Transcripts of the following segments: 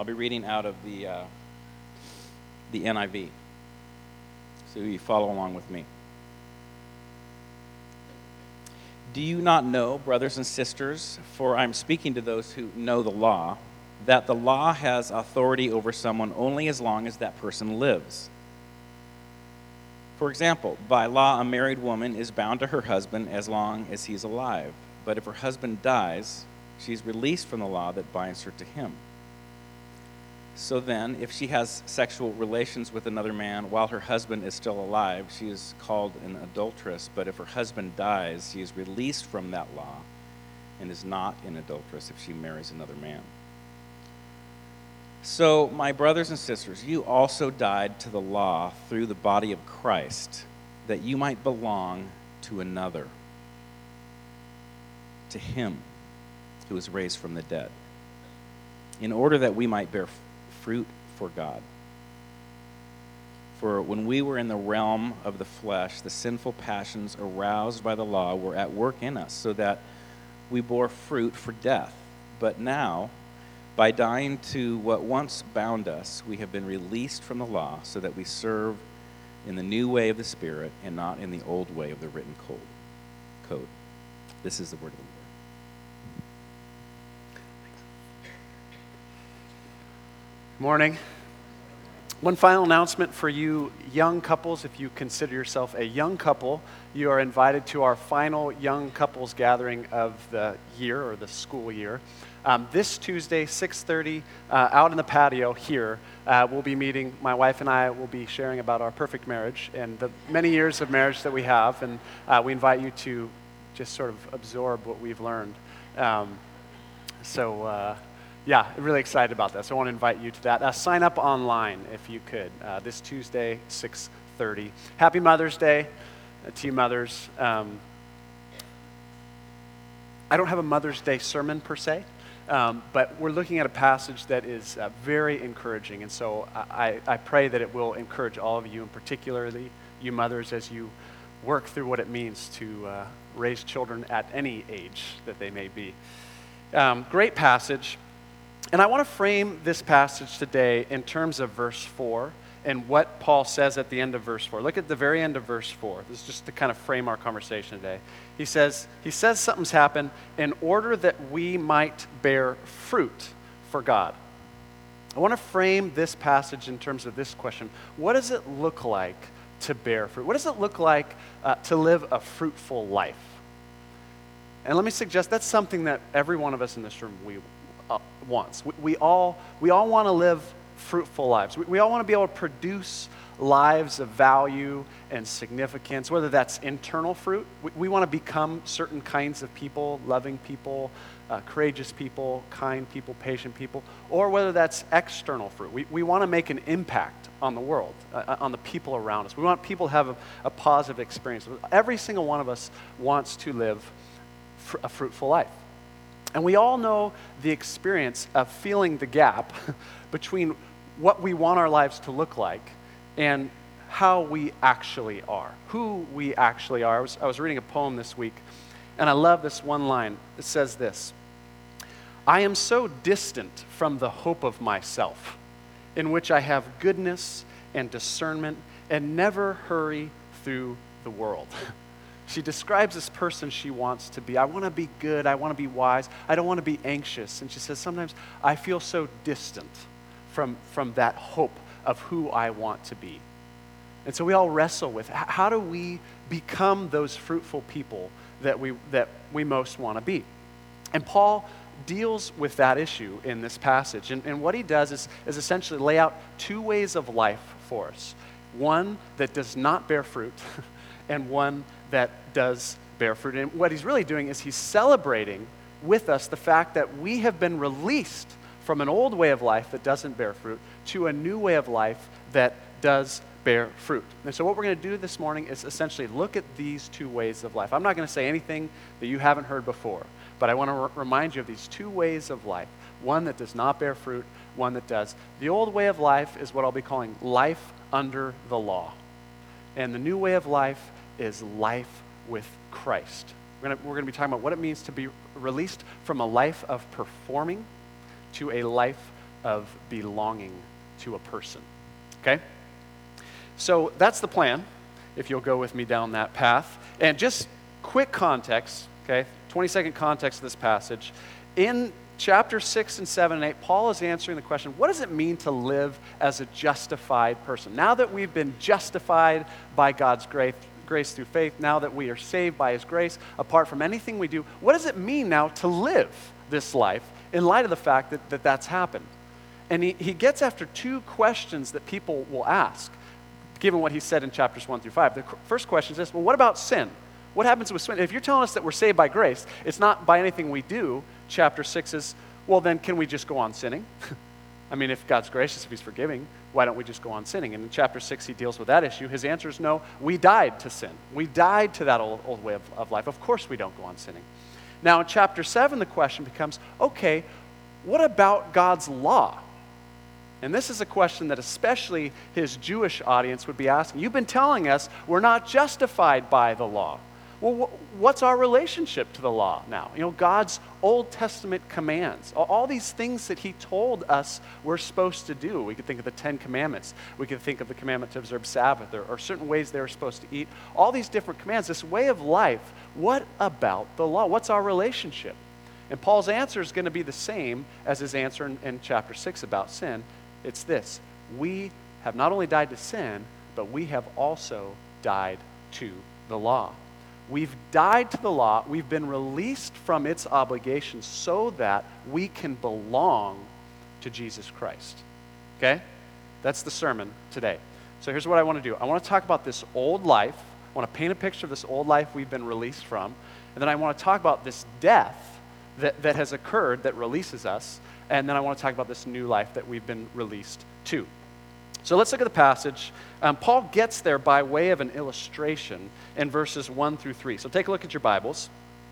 I'll be reading out of the NIV, so you follow along with me. Do you not know, brothers and sisters, for I'm speaking to those who know the law, that the law has authority over someone only as long as that person lives? For example, by law, a married woman is bound to her husband as long as he's alive. But if her husband dies, she's released from the law that binds her to him. So then, if she has sexual relations with another man while her husband is still alive, she is called an adulteress. But if her husband dies, she is released from that law and is not an adulteress if she marries another man. So, my brothers and sisters, you also died to the law through the body of Christ, that you might belong to another, to him who was raised from the dead, in order that we might bear fruit for God. For when we were in the realm of the flesh, the sinful passions aroused by the law were at work in us, so that we bore fruit for death. But now, by dying to what once bound us, we have been released from the law, so that we serve in the new way of the Spirit and not in the old way of the written code. This is the word of the Lord. Morning. One final announcement for you young couples. If you consider yourself a young couple, you are invited to our final young couples gathering of the year or the school year. This Tuesday, 6:30, out in the patio here, we'll be meeting. My wife and I will be sharing about our perfect marriage and the many years of marriage that we have, and we invite you to just sort of absorb what we've learned. Yeah, really excited about this. I want to invite you to that. Sign up online if you could, this Tuesday, 6:30. Happy Mother's Day to you mothers. I don't have a Mother's Day sermon per se, but we're looking at a passage that is very encouraging, and so I pray that it will encourage all of you, and particularly you mothers, as you work through what it means to raise children at any age that they may be. Great passage. And I want to frame this passage today in terms of verse 4 and what Paul says at the end of verse 4. Look at the very end of verse 4. This is just to kind of frame our conversation today. He says something's happened in order that we might bear fruit for God. I want to frame this passage in terms of this question. What does it look like to bear fruit? What does it look like to live a fruitful life? And let me suggest that's something that every one of us in this room wants. We all want to live fruitful lives. We all want to be able to produce lives of value and significance, whether that's internal fruit. We want to become certain kinds of people, loving people, courageous people, kind people, patient people, or whether that's external fruit. We want to make an impact on the world, on the people around us. We want people to have a positive experience. Every single one of us wants to live a fruitful life. And we all know the experience of feeling the gap between what we want our lives to look like and how we actually are, who we actually are. I was reading a poem this week, and I love this one line. It says this: I am so distant from the hope of myself, in which I have goodness and discernment and never hurry through the world. She describes this person she wants to be. I want to be good. I want to be wise. I don't want to be anxious. And she says, sometimes I feel so distant from that hope of who I want to be. And so we all wrestle with, how do we become those fruitful people that we most want to be? And Paul deals with that issue in this passage. And what he does is essentially lay out two ways of life for us. One that does not bear fruit, and one that does bear fruit. And what he's really doing is he's celebrating with us the fact that we have been released from an old way of life that doesn't bear fruit to a new way of life that does bear fruit. And so what we're going to do this morning is essentially look at these two ways of life. I'm not going to say anything that you haven't heard before, but I want to remind you of these two ways of life. One that does not bear fruit, one that does. The old way of life is what I'll be calling life under the law. And the new way of life is life with Christ. We're going to be talking about what it means to be released from a life of performing to a life of belonging to a person. Okay? So that's the plan, if you'll go with me down that path. And just quick context, okay? 20-second context of this passage. In chapter 6 and 7 and 8, Paul is answering the question, what does it mean to live as a justified person? Now that we've been justified by God's grace through faith, now that we are saved by his grace, apart from anything we do, what does it mean now to live this life in light of the fact that that's happened? And he gets after two questions that people will ask, given what he said in chapters 1 through 5. The first question is this, well, what about sin? What happens with sin? If you're telling us that we're saved by grace, it's not by anything we do. Chapter 6 is, well, then can we just go on sinning? I mean, if God's gracious, if he's forgiving, why don't we just go on sinning? And in chapter 6, he deals with that issue. His answer is no, we died to sin. We died to that old way of life. Of course we don't go on sinning. Now, in chapter 7, the question becomes, okay, what about God's law? And this is a question that especially his Jewish audience would be asking. You've been telling us we're not justified by the law. Well, what's our relationship to the law now? You know, God's Old Testament commands, all these things that he told us we're supposed to do. We could think of the 10 Commandments. We could think of the commandment to observe Sabbath or certain ways they were supposed to eat. All these different commands, this way of life. What about the law? What's our relationship? And Paul's answer is going to be the same as his answer in chapter 6 about sin. It's this: we have not only died to sin, but we have also died to the law. We've died to the law. We've been released from its obligations so that we can belong to Jesus Christ. Okay? That's the sermon today. So here's what I want to do. I want to talk about this old life. I want to paint a picture of this old life we've been released from. And then I want to talk about this death that has occurred that releases us. And then I want to talk about this new life that we've been released to. So let's look at the passage. Paul gets there by way of an illustration in verses 1 through 3. So take a look at your Bibles.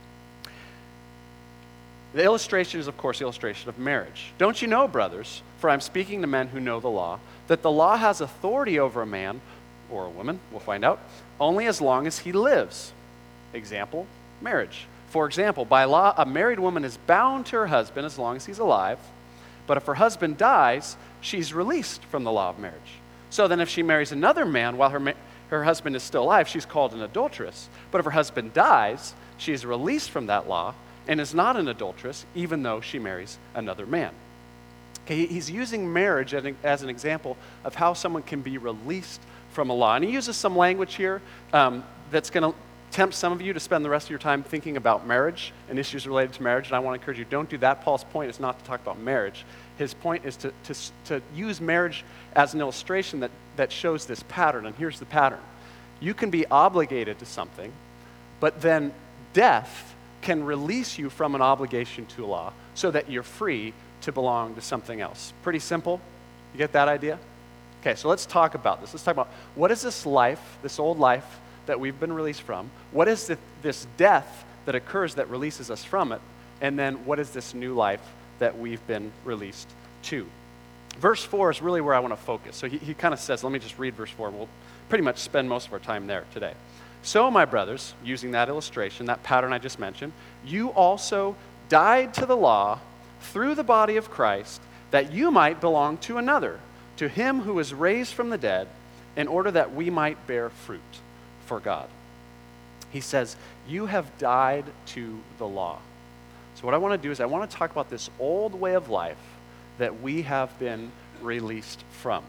The illustration is, of course, the illustration of marriage. Don't you know, brothers, for I'm speaking to men who know the law, that the law has authority over a man, or a woman, we'll find out, only as long as he lives. Example, marriage. For example, by law, a married woman is bound to her husband as long as he's alive, but if her husband dies, she's released from the law of marriage. So then if she marries another man while her husband is still alive, she's called an adulteress. But if her husband dies, she is released from that law and is not an adulteress, even though she marries another man. Okay, he's using marriage as an example of how someone can be released from a law. And he uses some language here that's going to tempt some of you to spend the rest of your time thinking about marriage and issues related to marriage, and I want to encourage you, don't do that. Paul's point is not to talk about marriage. His point is to use marriage as an illustration that shows this pattern, and here's the pattern. You can be obligated to something, but then death can release you from an obligation to law so that you're free to belong to something else. Pretty simple. You get that idea? Okay, so let's talk about this. Let's talk about what is this life, this old life, that we've been released from? What is this death that occurs that releases us from it? And then what is this new life that we've been released to? Verse 4 is really where I want to focus. So he kind of says, let me just read verse 4. We'll pretty much spend most of our time there today. So, my brothers, using that illustration, that pattern I just mentioned, you also died to the law through the body of Christ, that you might belong to another, to him who was raised from the dead, in order that we might bear fruit for God. He says, you have died to the law. So what I want to do is I want to talk about this old way of life that we have been released from.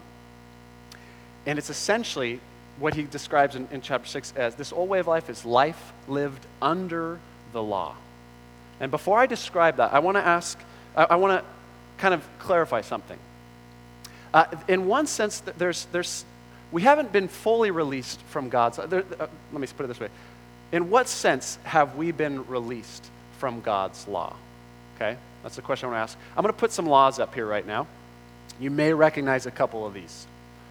And it's essentially what he describes in chapter 6 as this old way of life is life lived under the law. And before I describe that, I want to kind of clarify something. In one sense, we haven't been fully released from God's. Let me put it this way. In what sense have we been released from God's law? Okay, that's the question I want to ask. I'm going to put some laws up here right now. You may recognize a couple of these.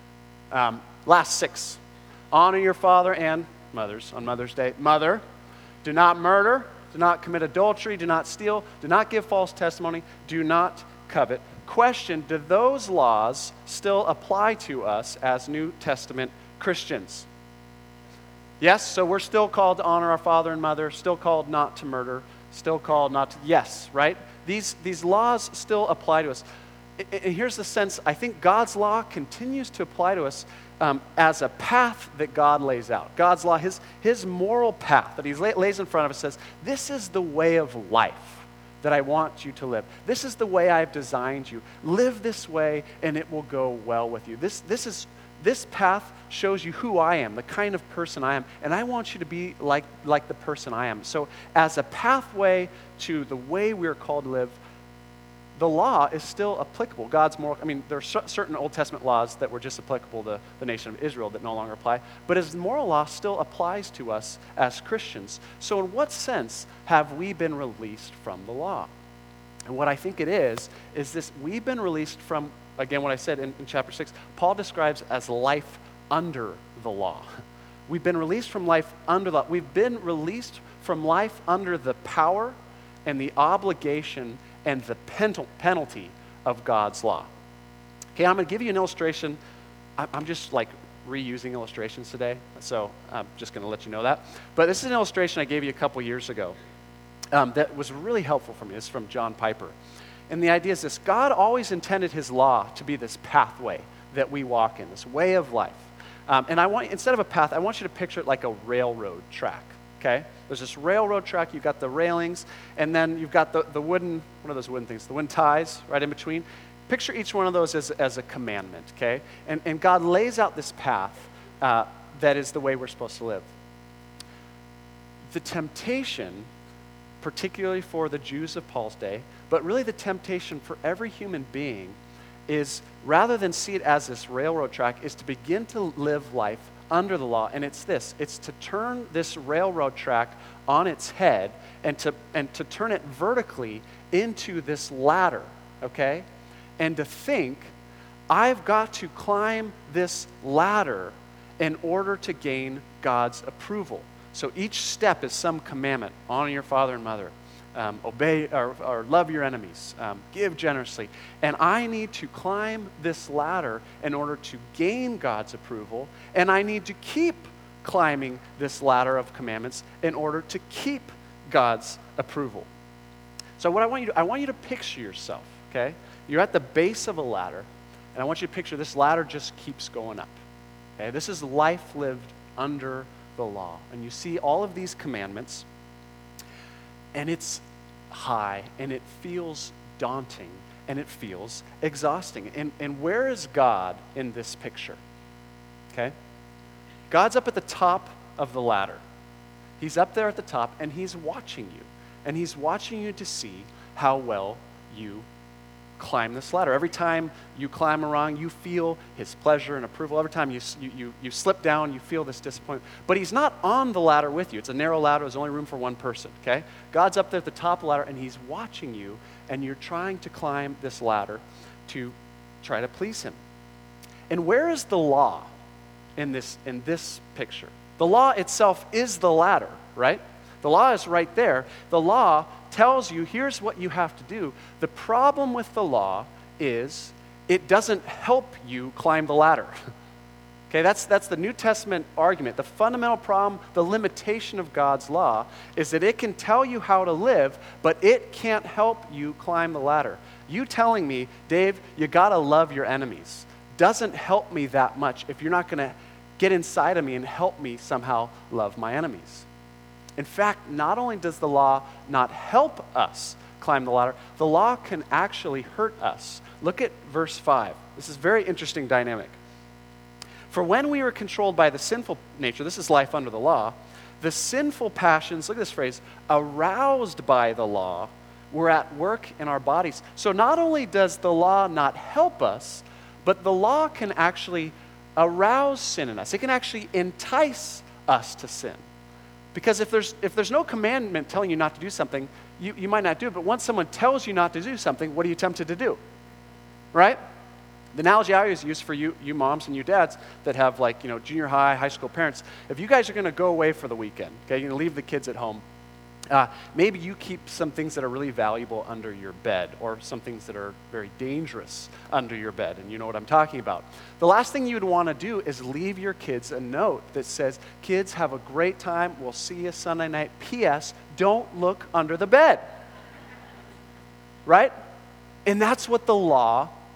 Last 6. Honor your father and mothers on Mother's Day. Mother, do not murder, do not commit adultery, do not steal, do not give false testimony, do not covet. Question, do those laws still apply to us as New Testament Christians? Yes, so we're still called to honor our father and mother, still called not to murder, still called not to, yes, right? These laws still apply to us. And here's the sense, I think God's law continues to apply to us as a path that God lays out. God's law, his moral path that he lays in front of us says, this is the way of life that I want you to live. This is the way I've designed you. Live this way and it will go well with you. This path shows you who I am, the kind of person I am, and I want you to be like the person I am. So as a pathway to the way we're called to live, the law is still applicable. God's moral, there are certain Old Testament laws that were just applicable to the nation of Israel that no longer apply, but his moral law still applies to us as Christians. So in what sense have we been released from the law? And what I think it is this: we've been released from, again, what I said in chapter 6, Paul describes as life under the law. We've been released from life under the law. We've been released from life under the power and the obligation and the penalty of God's law. Okay, I'm going to give you an illustration. I'm just reusing illustrations today, so I'm just going to let you know that. But this is an illustration I gave you a couple years ago that was really helpful for me. This is from John Piper. And the idea is this: God always intended his law to be this pathway that we walk in, this way of life. And instead of a path, I want you to picture it like a railroad track. Okay? There's this railroad track, you've got the railings, and then you've got the wooden, what are those wooden things? The wooden ties right in between. Picture each one of those as a commandment, okay? And God lays out this path that is the way we're supposed to live. The temptation, particularly for the Jews of Paul's day, but really the temptation for every human being is, rather than see it as this railroad track, is to begin to live life under the law. And it's to turn this railroad track on its head and to turn it vertically into this ladder, okay? And to think, I've got to climb this ladder in order to gain God's approval. So each step is some commandment. Honor your father and mother. Obey or love your enemies. Give generously. And I need to climb this ladder in order to gain God's approval. And I need to keep climbing this ladder of commandments in order to keep God's approval. So what I want you to picture yourself, okay? You're at the base of a ladder, and I want you to picture this ladder just keeps going up. Okay? This is life lived under the law. And you see all of these commandments, and it's high, and it feels daunting, and it feels exhausting. And where is God in this picture? Okay? God's up at the top of the ladder. He's up there at the top, and he's watching you. And he's watching you to see how well you climb this ladder. Every time you climb a rung, you feel his pleasure and approval. Every time you slip down, you feel this disappointment. But he's not on the ladder with you. It's a narrow ladder. There's only room for one person, okay? God's up there at the top of the ladder, and he's watching you, and you're trying to climb this ladder to try to please him. And where is the law in this picture? The law itself is the ladder, right? The law is right there. The law tells you, here's what you have to do. The problem with the law is it doesn't help you climb the ladder. Okay, that's the New Testament argument. The fundamental problem, the limitation of God's law, is that it can tell you how to live, but it can't help you climb the ladder. You telling me, Dave, you gotta love your enemies, doesn't help me that much if you're not gonna get inside of me and help me somehow love my enemies. In fact, not only does the law not help us climb the ladder, the law can actually hurt us. Look at verse 5. This is a very interesting dynamic. For when we were controlled by the sinful nature, this is life under the law, the sinful passions, look at this phrase, aroused by the law, were at work in our bodies. So not only does the law not help us, but the law can actually arouse sin in us. It can actually entice us to sin. Because if there's no commandment telling you not to do something, you might not do it. But once someone tells you not to do something, what are you tempted to do? Right? The analogy I always use for you moms and you dads that have junior high school parents, if you guys are going to go away for the weekend, okay, you're going to leave the kids at home, maybe you keep some things that are really valuable under your bed or some things that are very dangerous under your bed, and you know what I'm talking about. The last thing you'd want to do is leave your kids a note that says, kids, have a great time, we'll see you Sunday night, P.S., don't look under the bed. Right? And that's what the law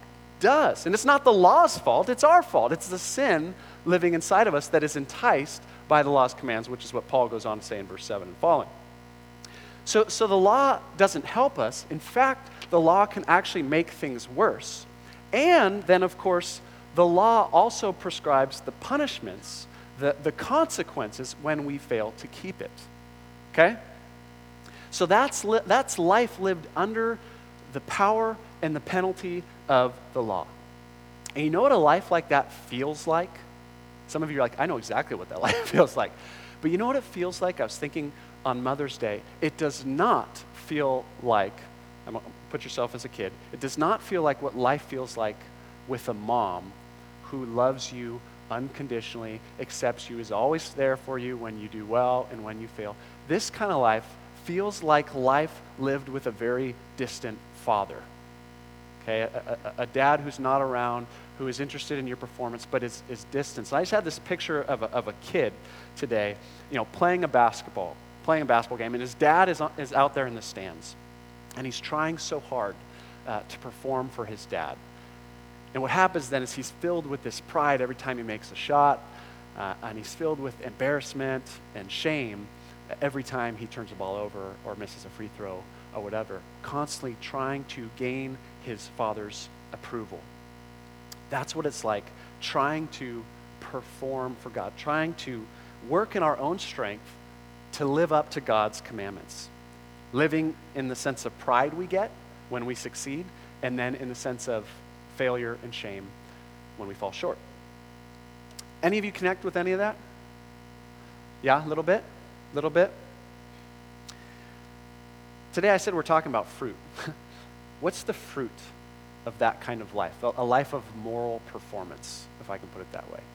does. And it's not the law's fault, it's our fault. It's the sin living inside of us that is enticed by the law's commands, which is what Paul goes on to say in verse 7 and following. So the law doesn't help us. In fact, the law can actually make things worse. And then, of course, the law also prescribes the punishments, the consequences when we fail to keep it. Okay? So that's life lived under the power and the penalty of the law. And you know what a life like that feels like? Some of you are like, I know exactly what that life feels like. But you know what it feels like? I was thinking on Mother's Day, it does not feel like, put yourself as a kid, it does not feel like what life feels like with a mom who loves you unconditionally, accepts you, is always there for you when you do well and when you fail. This kind of life feels like life lived with a very distant father. Okay, a dad who's not around, who is interested in your performance, but is distant. So I just had this picture of a kid today, playing a basketball game, and his dad is out there in the stands, and he's trying so hard to perform for his dad. And what happens then is he's filled with this pride every time he makes a shot, and he's filled with embarrassment and shame every time he turns the ball over or misses a free throw or whatever, constantly trying to gain his father's approval. That's what it's like, trying to perform for God, trying to work in our own strength to live up to God's commandments. Living in the sense of pride we get when we succeed, and then in the sense of failure and shame when we fall short. Any of you connect with any of that? Yeah, a little bit? Little bit? Today I said we're talking about fruit. What's the fruit of that kind of life? A life of moral performance, if I can put it that way.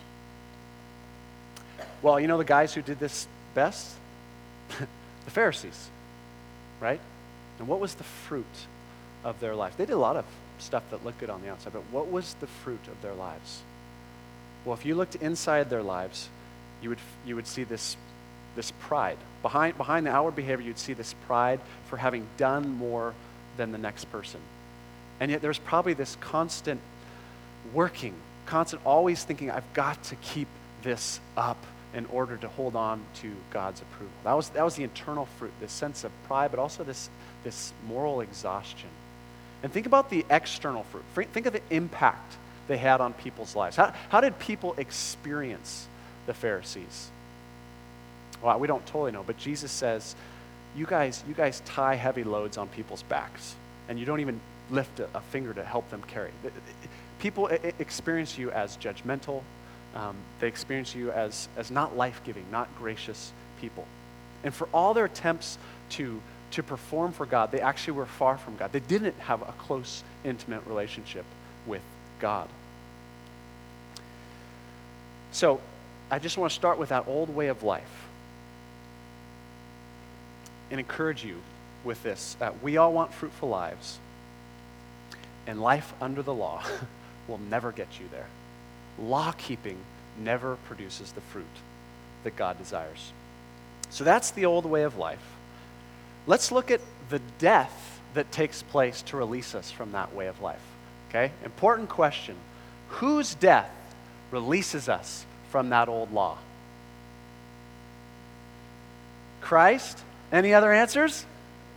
Well, you know the guys who did this best? The Pharisees, right? And what was the fruit of their life? They did a lot of stuff that looked good on the outside, but what was the fruit of their lives? Well, if you looked inside their lives, you would see this pride. Behind the outward behavior, you'd see this pride for having done more than the next person. And yet there's probably this constant working, always thinking, I've got to keep this up in order to hold on to God's approval. That was the internal fruit, this sense of pride, but also this moral exhaustion. And think about the external fruit. Think of the impact they had on people's lives. How did people experience the Pharisees? Well, we don't totally know, but Jesus says, you guys tie heavy loads on people's backs, and you don't even lift a finger to help them carry. People experience you as judgmental. They experience you as not life-giving, not gracious people. And for all their attempts to perform for God, they actually were far from God. They didn't have a close, intimate relationship with God. So I just want to start with that old way of life and encourage you with this. We all want fruitful lives, and life under the law will never get you there. Law-keeping never produces the fruit that God desires. So that's the old way of life. Let's look at the death that takes place to release us from that way of life. Okay? Important question. Whose death releases us from that old law? Christ? Any other answers?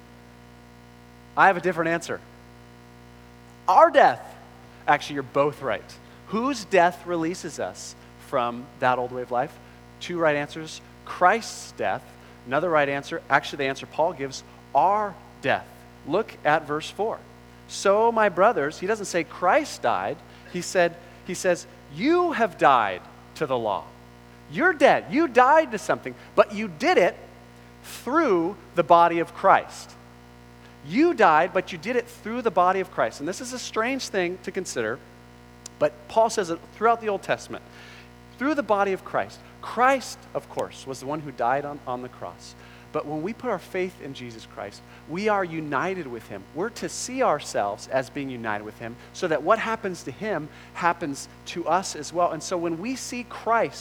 I have a different answer. Our death. Actually, you're both right. Whose death releases us from that old way of life? Two right answers. Christ's death. Another right answer, actually the answer Paul gives, our death. Look at verse 4. So, my brothers, he doesn't say Christ died. He says, you have died to the law. You're dead. You died to something, but you did it through the body of Christ. You died, but you did it through the body of Christ. And this is a strange thing to consider, but Paul says it throughout the Old Testament. Through the body of Christ. Christ, of course, was the one who died on the cross. But when we put our faith in Jesus Christ, we are united with him. We're to see ourselves as being united with him so that what happens to him happens to us as well. And so when we see Christ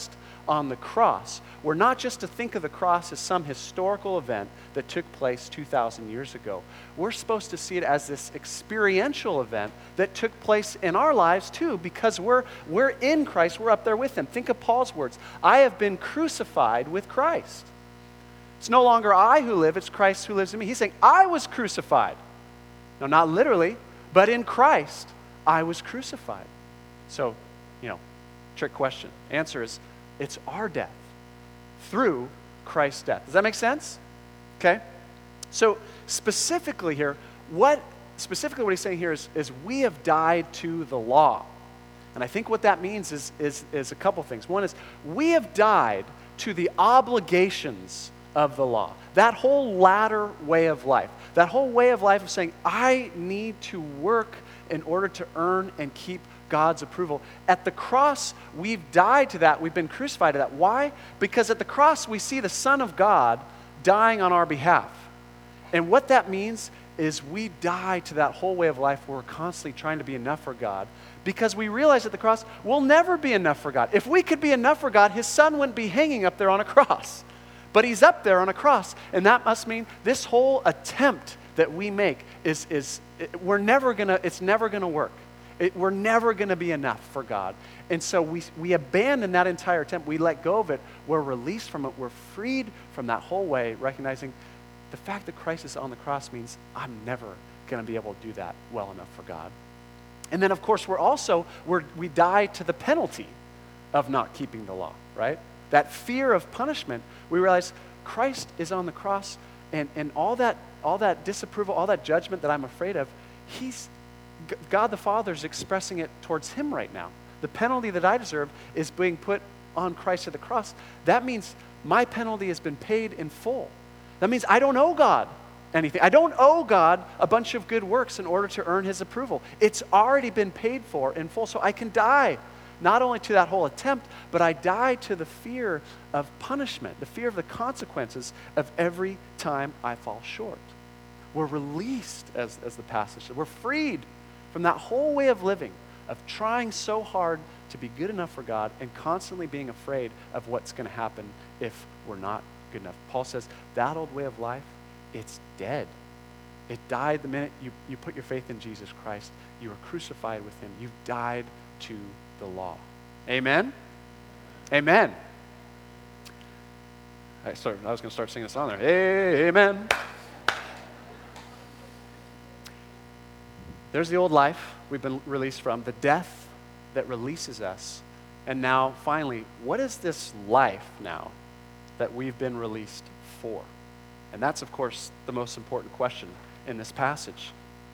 on the cross, we're not just to think of the cross as some historical event that took place 2,000 years ago. We're supposed to see it as this experiential event that took place in our lives too, because we're in Christ, we're up there with him. Think of Paul's words, I have been crucified with Christ. It's no longer I who live, it's Christ who lives in me. He's saying, I was crucified. No, not literally, but in Christ, I was crucified. So, trick question. Answer is, it's our death through Christ's death. Does that make sense? Okay? So, specifically here, what he's saying here is we have died to the law. And I think what that means is a couple things. One is, we have died to the obligations of the law. That whole latter way of life. That whole way of life of saying, I need to work in order to earn and keep God's approval. At the cross, we've died to that. We've been crucified to that. Why? Because at the cross, we see the Son of God dying on our behalf. And what that means is we die to that whole way of life where we're constantly trying to be enough for God, because we realize at the cross, we'll never be enough for God. If we could be enough for God, his Son wouldn't be hanging up there on a cross. But he's up there on a cross, and that must mean this whole attempt that we make it's never gonna work. We're never going to be enough for God. And so we abandon that entire attempt. We let go of it. We're released from it. We're freed from that whole way, recognizing the fact that Christ is on the cross means I'm never going to be able to do that well enough for God. And then, of course, we die to the penalty of not keeping the law, right? That fear of punishment, we realize Christ is on the cross, and all that disapproval, all that judgment that I'm afraid of, God the Father is expressing it towards him right now. The penalty that I deserve is being put on Christ at the cross. That means my penalty has been paid in full. That means I don't owe God anything. I don't owe God a bunch of good works in order to earn his approval. It's already been paid for in full, so I can die not only to that whole attempt, but I die to the fear of punishment, the fear of the consequences of every time I fall short. We're released, as the passage says. We're freed from that whole way of living, of trying so hard to be good enough for God and constantly being afraid of what's going to happen if we're not good enough. Paul says that old way of life, it's dead. It died the minute you put your faith in Jesus Christ. You were crucified with him. You've died to the law. Amen? Amen. I was going to start singing a song there. Amen. There's the old life we've been released from, the death that releases us. And now, finally, what is this life now that we've been released for? And that's, of course, the most important question in this passage.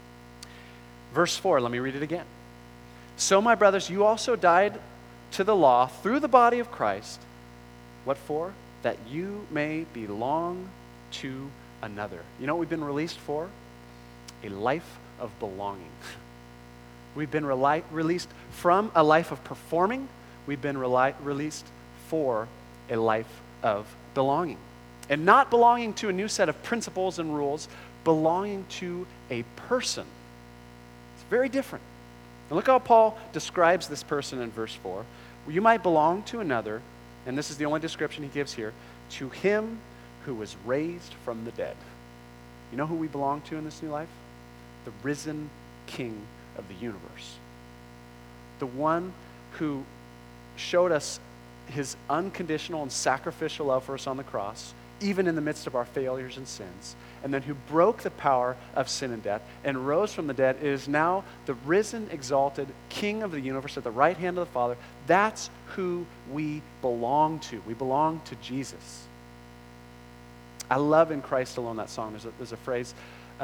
Verse 4, let me read it again. So, my brothers, you also died to the law through the body of Christ. What for? That you may belong to another. You know what we've been released for? A life of belonging. We've been released from a life of performing. We've been released for a life of belonging. And not belonging to a new set of principles and rules, belonging to a person. It's very different. And look how Paul describes this person in verse 4. You might belong to another, and this is the only description he gives here, to him who was raised from the dead. You know who we belong to in this new life? The risen King of the universe. The one who showed us his unconditional and sacrificial love for us on the cross, even in the midst of our failures and sins, and then who broke the power of sin and death and rose from the dead, is now the risen, exalted King of the universe at the right hand of the Father. That's who we belong to. We belong to Jesus. I love In Christ Alone, that song. There's a phrase,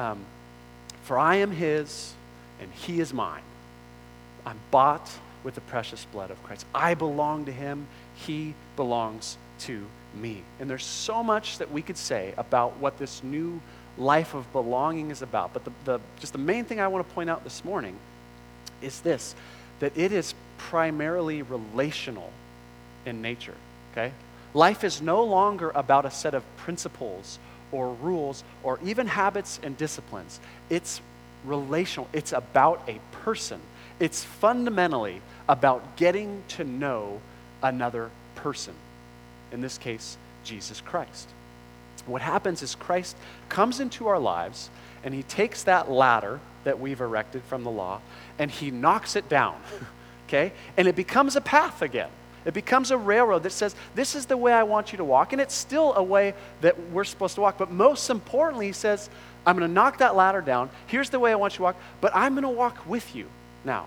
for I am his and he is mine. I'm bought with the precious blood of Christ. I belong to him. He belongs to me. And there's so much that we could say about what this new life of belonging is about. But just the main thing I want to point out this morning is this, that it is primarily relational in nature, okay? Life is no longer about a set of principles or rules or even habits and disciplines. It's relational. It's about a person. It's fundamentally about getting to know another person. in this case, Jesus Christ. What happens is Christ comes into our lives, and he takes that ladder that we've erected from the law, and he knocks it down, okay? And it becomes a path again. It becomes a railroad that says, this is the way I want you to walk. And it's still a way that we're supposed to walk. But most importantly, he says, I'm going to knock that ladder down. Here's the way I want you to walk. But I'm going to walk with you now.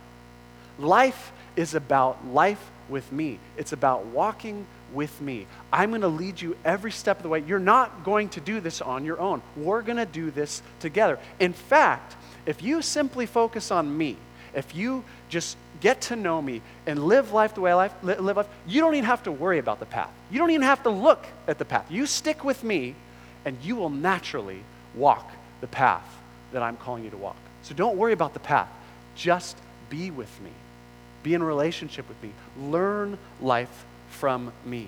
Life is about life with me. It's about walking with me. I'm going to lead you every step of the way. You're not going to do this on your own. We're going to do this together. In fact, if you simply focus on me, if you just get to know me and live life the way I live life, you don't even have to worry about the path. You don't even have to look at the path. You stick with me, and you will naturally walk the path that I'm calling you to walk. So don't worry about the path. Just be with me. Be in relationship with me. Learn life from me.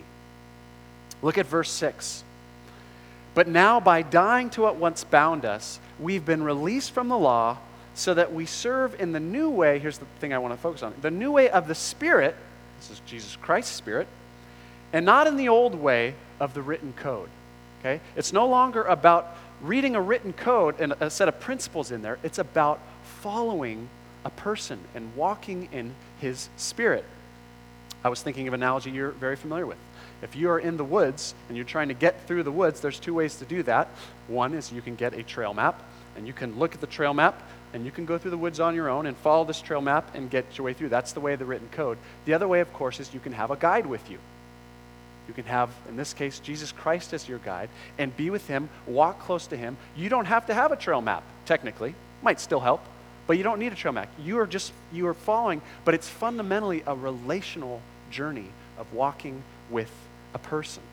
Look at verse 6. But now by dying to what once bound us, we've been released from the law so that we serve in the new way. Here's the thing I want to focus on. The new way of the Spirit, this is Jesus Christ's Spirit, and not in the old way of the written code. Okay? It's no longer about reading a written code and a set of principles in there. It's about following a person and walking in his Spirit. I was thinking of an analogy you're very familiar with. If you are in the woods and you're trying to get through the woods, there's two ways to do that. One is you can get a trail map, and you can look at the trail map, and you can go through the woods on your own and follow this trail map and get your way through. That's the way of the written code. The other way, of course, is you can have a guide with you. You can have, in this case, Jesus Christ as your guide and be with him, walk close to him. You don't have to have a trail map, technically. Might still help, but you don't need a trail map. You are following, but it's fundamentally a relational journey of walking with a person.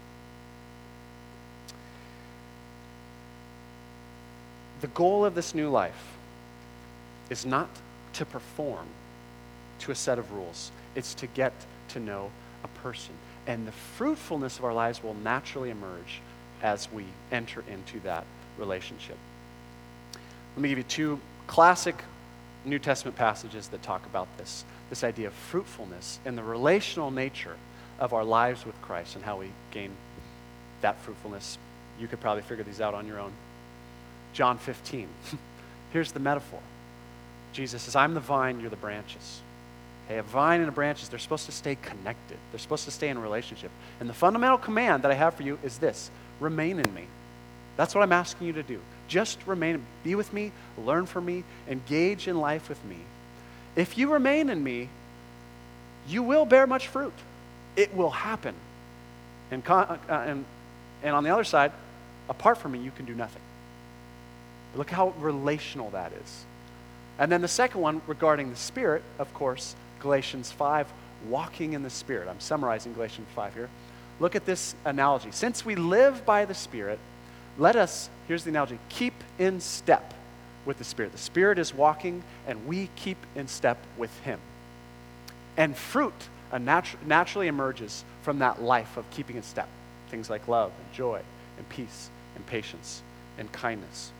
The goal of this new life is not to perform to a set of rules. It's to get to know a person. And the fruitfulness of our lives will naturally emerge as we enter into that relationship. Let me give you two classic New Testament passages that talk about this idea of fruitfulness and the relational nature of our lives with Christ and how we gain that fruitfulness. You could probably figure these out on your own. John 15. Here's the metaphor. Jesus says, I'm the vine, you're the branches. Okay, a vine and a branch, they're supposed to stay connected. They're supposed to stay in a relationship. And the fundamental command that I have for you is this: remain in me. That's what I'm asking you to do. Just remain, be with me, learn from me, engage in life with me. If you remain in me, you will bear much fruit. It will happen. And on the other side, apart from me, you can do nothing. Look how relational that is. And then the second one regarding the Spirit, of course, Galatians 5, walking in the Spirit. I'm summarizing Galatians 5 here. Look at this analogy. Since we live by the Spirit, let us, here's the analogy, keep in step with the Spirit. The Spirit is walking, and we keep in step with him. And fruit naturally emerges from that life of keeping in step. Things like love and joy and peace and patience and kindness.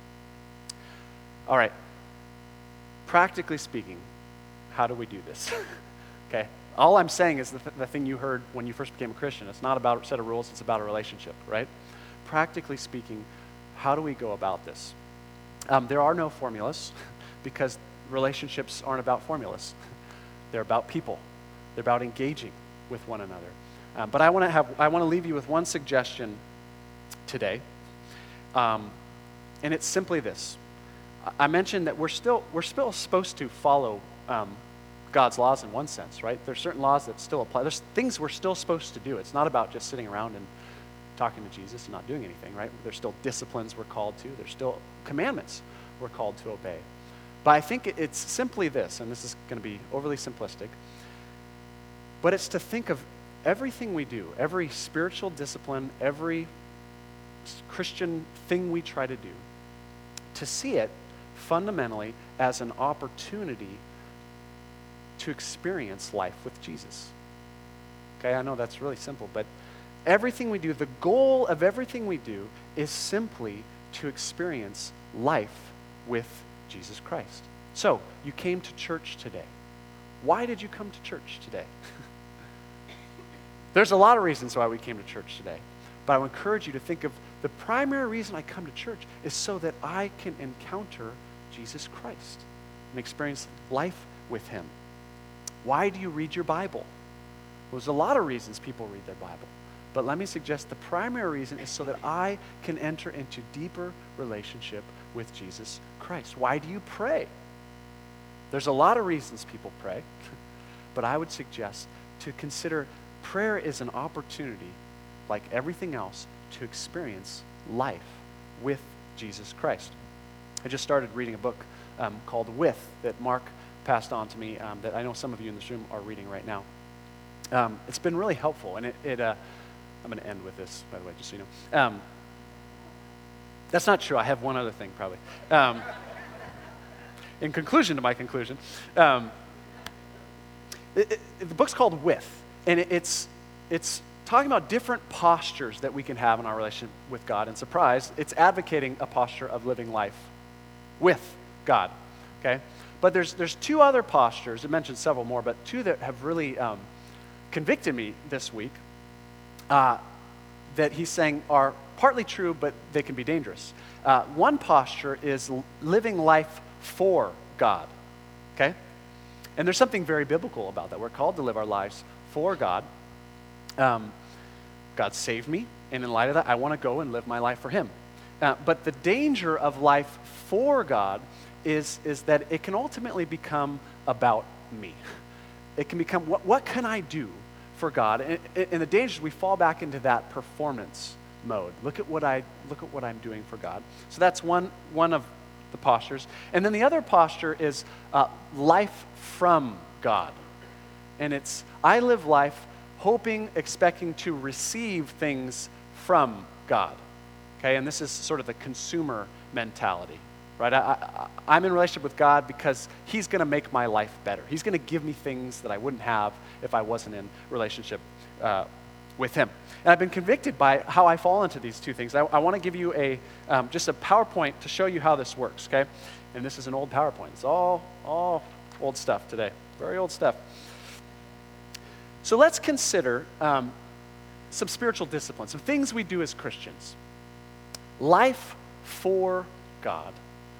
All right. Practically speaking, how do we do this? Okay. All I'm saying is the thing you heard when you first became a Christian. It's not about a set of rules, it's about a relationship, right? Practically speaking, how do we go about this? There are no formulas because relationships aren't about formulas. They're about people. They're about engaging with one another. But I want to leave you with one suggestion today, and it's simply this. I mentioned that we're still supposed to follow God's laws in one sense, right? There's certain laws that still apply. There's things we're still supposed to do. It's not about just sitting around and talking to Jesus and not doing anything, right? There's still disciplines we're called to. There's still commandments we're called to obey. But I think it's simply this, and this is going to be overly simplistic, but it's to think of everything we do, every spiritual discipline, every Christian thing we try to do, to see it fundamentally as an opportunity to experience life with Jesus. Okay, I know that's really simple, but everything we do, the goal of everything we do is simply to experience life with Jesus Christ. So, you came to church today. Why did you come to church today? There's a lot of reasons why we came to church today, but I would encourage you to think of the primary reason I come to church is so that I can encounter Jesus Christ and experience life with him. Why do you read your Bible? Well, there's a lot of reasons people read their Bible, but let me suggest the primary reason is so that I can enter into deeper relationship with Jesus Christ. Why do you pray? There's a lot of reasons people pray, but I would suggest to consider prayer is an opportunity, like everything else, to experience life with Jesus Christ. I just started reading a book called With that Mark passed on to me that I know some of you in this room are reading right now. It's been really helpful, and I'm going to end with this, by the way, just so you know. That's not true. I have one other thing, probably. In conclusion to my conclusion, the book's called With, and it's talking about different postures that we can have in our relationship with God. And surprise, it's advocating a posture of living life with God, okay? But there's two other postures. It mentions several more, but two that have really convicted me this week that he's saying are partly true, but they can be dangerous. One posture is living life for God, okay? And there's something very biblical about that. We're called to live our lives for God. God saved me, and in light of that, I want to go and live my life for him. But the danger of life for God is that it can ultimately become about me. It can become, what can I do for God? And the danger is we fall back into that performance mode. Look at what I'm doing for God. So that's one of the postures. And then the other posture is life from God. And it's, I live life hoping, expecting to receive things from God. Okay, and this is sort of the consumer mentality, right? I'm in relationship with God because he's going to make my life better. He's going to give me things that I wouldn't have if I wasn't in relationship with him. And I've been convicted by how I fall into these two things. I want to give you just a PowerPoint to show you how this works, okay? And this is an old PowerPoint. It's all old stuff today, very old stuff. So let's consider some spiritual disciplines, some things we do as Christians. Life for God.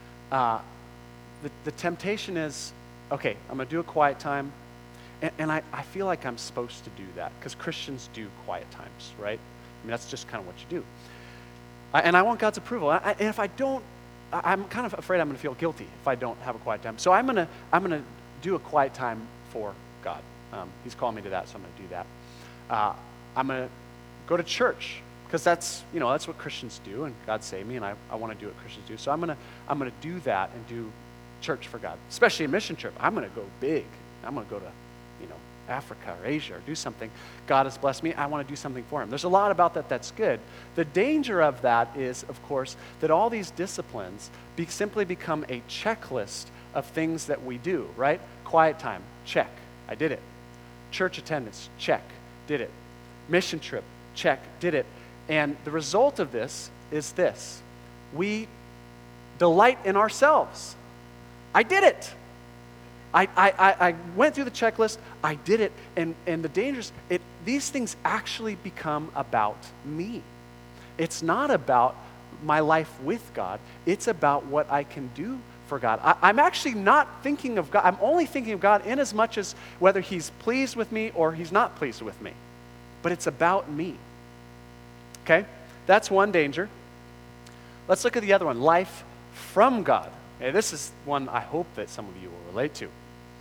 The temptation is, okay, I'm going to do a quiet time, and I feel like I'm supposed to do that because Christians do quiet times, right? I mean, that's just kind of what you do. And I want God's approval. And if I don't, I'm kind of afraid I'm going to feel guilty if I don't have a quiet time. So I'm going to do a quiet time for God. He's called me to that, so I'm going to do that. I'm going to go to church because that's what Christians do, and God saved me, and I want to do what Christians do. So I'm going to do that and do church for God, especially a mission trip. I'm going to go big. I'm going to go to Africa or Asia or do something. God has blessed me. I want to do something for him. There's a lot about that that's good. The danger of that is, of course, that all these disciplines simply become a checklist of things that we do, right? Quiet time, check. I did it. Church attendance, check. Did it. Mission trip, check. Did it. And the result of this is this. We delight in ourselves. I did it. I went through the checklist, I did it, and the danger is these things actually become about me. It's not about my life with God, it's about what I can do for God. I'm actually not thinking of God, I'm only thinking of God in as much as whether he's pleased with me or he's not pleased with me. But it's about me. Okay? That's one danger. Let's look at the other one, life from God. Okay, this is one I hope that some of you will relate to.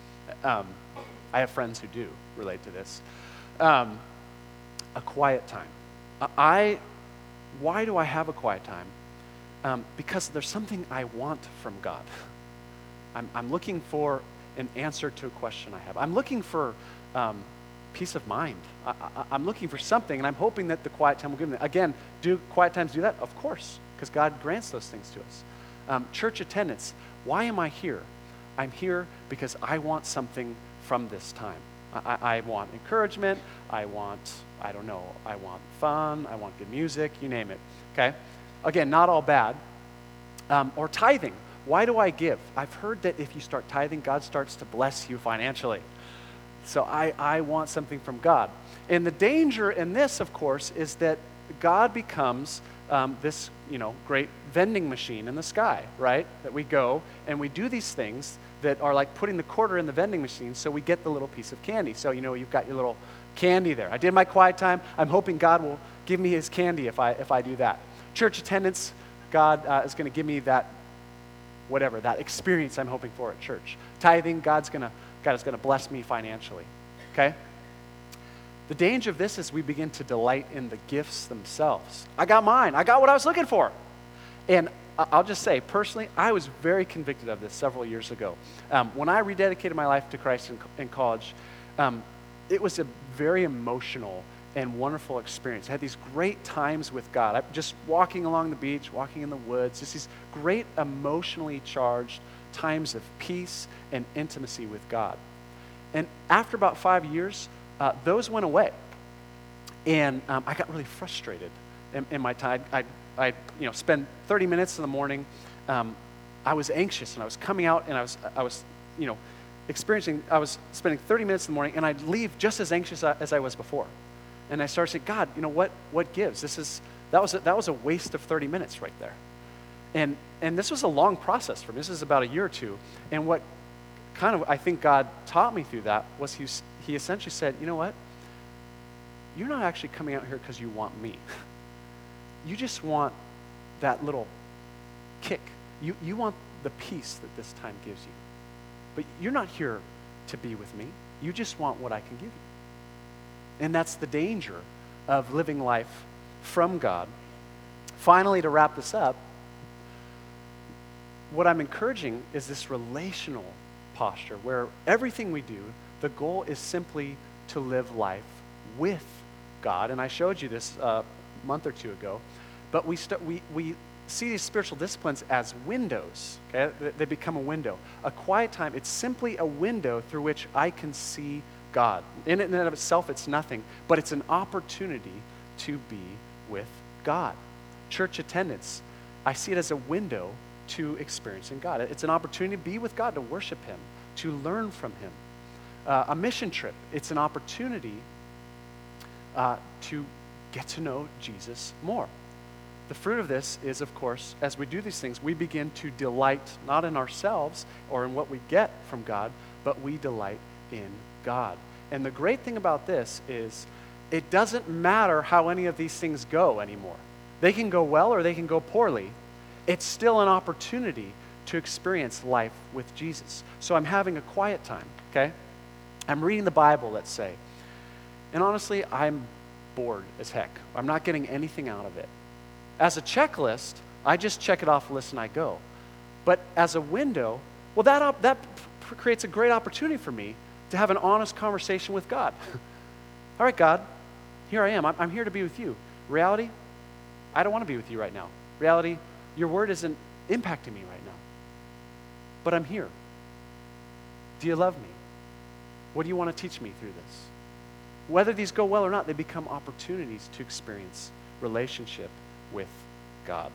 I have friends who do relate to this. A quiet time. Why do I have a quiet time? Because there's something I want from God. I'm looking for an answer to a question I have. I'm looking for peace of mind. I'm looking for something, and I'm hoping that the quiet time will give me that. Again, do quiet times do that? Of course, because God grants those things to us. Church attendance. Why am I here? I'm here because I want something from this time. I want encouragement. I want fun. I want good music. You name it. Okay? Again, not all bad. Or tithing. Why do I give? I've heard that if you start tithing, God starts to bless you financially. So I want something from God. And the danger in this, of course, is that God becomes this, great vending machine in the sky, right? That we go and we do these things that are like putting the quarter in the vending machine so we get the little piece of candy. So, you've got your little candy there. I did my quiet time. I'm hoping God will give me his candy if I do that. Church attendance, God is going to give me that, whatever, that experience I'm hoping for at church. Tithing, God is going to bless me financially, okay? The danger of this is we begin to delight in the gifts themselves. I got mine. I got what I was looking for. And I'll just say, personally, I was very convicted of this several years ago. When I rededicated my life to Christ in college, it was a very emotional and wonderful experience. I had these great times with God. Just walking along the beach, walking in the woods, just these great emotionally charged times of peace and intimacy with God. And after about 5 years, those went away. And I got really frustrated in my time. I spend 30 minutes in the morning. I was anxious, and I was coming out, and I was I was spending 30 minutes in the morning, and I'd leave just as anxious as I was before. And I started saying, God, what gives? That was a waste of 30 minutes right there. And this was a long process for me. This is about a year or two. And what kind of I think God taught me through that was he essentially said, you know what? You're not actually coming out here because you want me. You just want that little kick. You want the peace that this time gives you. But you're not here to be with me. You just want what I can give you. And that's the danger of living life from God. Finally, to wrap this up, what I'm encouraging is this relational posture where everything we do, the goal is simply to live life with God. And I showed you this a month or two ago. But we see these spiritual disciplines as windows. Okay? They become a window. A quiet time, it's simply a window through which I can see God. In and of itself, it's nothing, but it's an opportunity to be with God. Church attendance, I see it as a window to experiencing God. It's an opportunity to be with God, to worship him, to learn from him. A mission trip, it's an opportunity to get to know Jesus more. The fruit of this is, of course, as we do these things, we begin to delight not in ourselves or in what we get from God, but we delight in God. And the great thing about this is it doesn't matter how any of these things go anymore. They can go well or they can go poorly. It's still an opportunity to experience life with Jesus. So I'm having a quiet time, okay? I'm reading the Bible, let's say. And honestly, I'm bored as heck. I'm not getting anything out of it. As a checklist, I just check it off the list and I go. But as a window, well, that creates a great opportunity for me to have an honest conversation with God. All right, God, here I am. I'm here to be with you. Reality, I don't want to be with you right now. Reality, your word isn't impacting me right now. But I'm here. Do you love me? What do you want to teach me through this? Whether these go well or not, they become opportunities to experience relationship with God.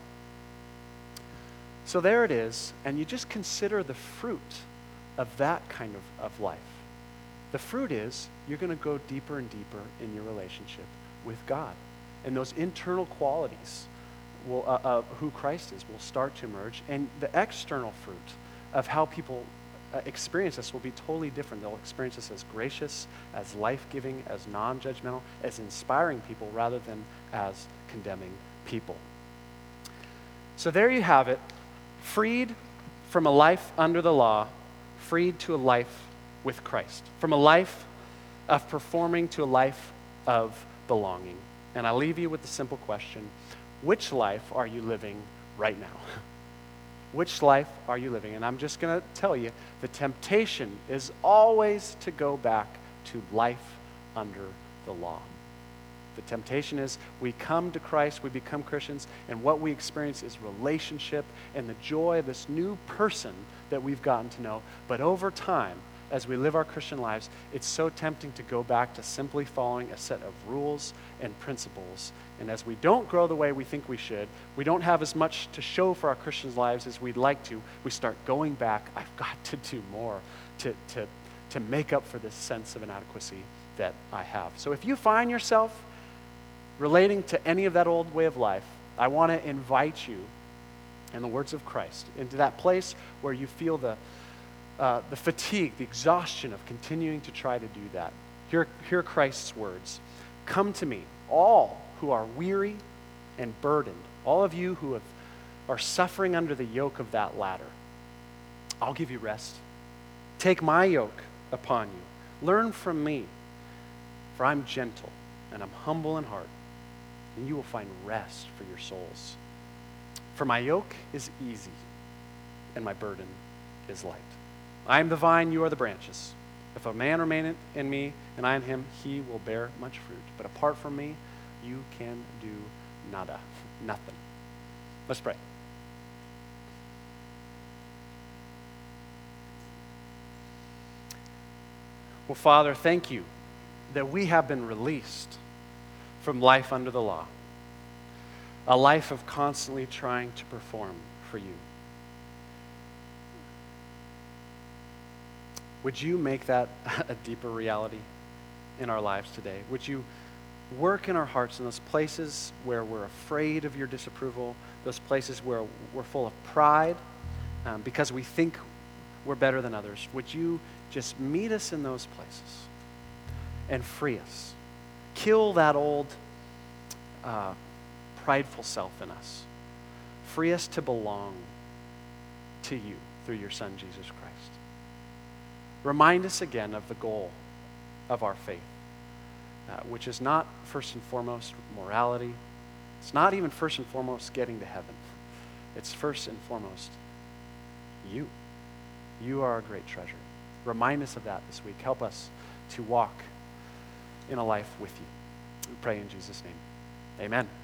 So there it is, and you just consider the fruit of that kind of life. The fruit is you're going to go deeper and deeper in your relationship with God. And those internal qualities of who Christ is will start to emerge. And the external fruit of how people experience this will be totally different. They'll experience this as gracious, as life-giving, as non-judgmental, as inspiring people rather than as condemning people. So there you have it. Freed from a life under the law, freed to a life with Christ. From a life of performing to a life of belonging. And I leave you with the simple question, which life are you living right now? Which life are you living? And I'm just going to tell you, the temptation is always to go back to life under the law. The temptation is we come to Christ, we become Christians, and what we experience is relationship and the joy of this new person that we've gotten to know. But over time, as we live our Christian lives, it's so tempting to go back to simply following a set of rules and principles. And as we don't grow the way we think we should, we don't have as much to show for our Christian lives as we'd like to, we start going back, I've got to do more to to make up for this sense of inadequacy that I have. So if you find yourself relating to any of that old way of life, I want to invite you, in the words of Christ, into that place where you feel the fatigue, the exhaustion of continuing to try to do that. Hear Christ's words. Come to me, all who are weary and burdened, all of you who are suffering under the yoke of that ladder. I'll give you rest. Take my yoke upon you. Learn from me, for I'm gentle and I'm humble in heart, and you will find rest for your souls. For my yoke is easy, and my burden is light. I am the vine, you are the branches. If a man remaineth in me, and I in him, he will bear much fruit. But apart from me, you can do nada, nothing. Let's pray. Well, Father, thank you that we have been released from life under the law, a life of constantly trying to perform for you. Would you make that a deeper reality in our lives today? Would you work in our hearts in those places where we're afraid of your disapproval, those places where we're full of pride because we think we're better than others? Would you just meet us in those places and free us? Kill that old prideful self in us. Free us to belong to you through your Son, Jesus Christ. Remind us again of the goal of our faith, which is not first and foremost morality. It's not even first and foremost getting to heaven. It's first and foremost you. You are a great treasure. Remind us of that this week. Help us to walk in a life with you. We pray in Jesus' name. Amen.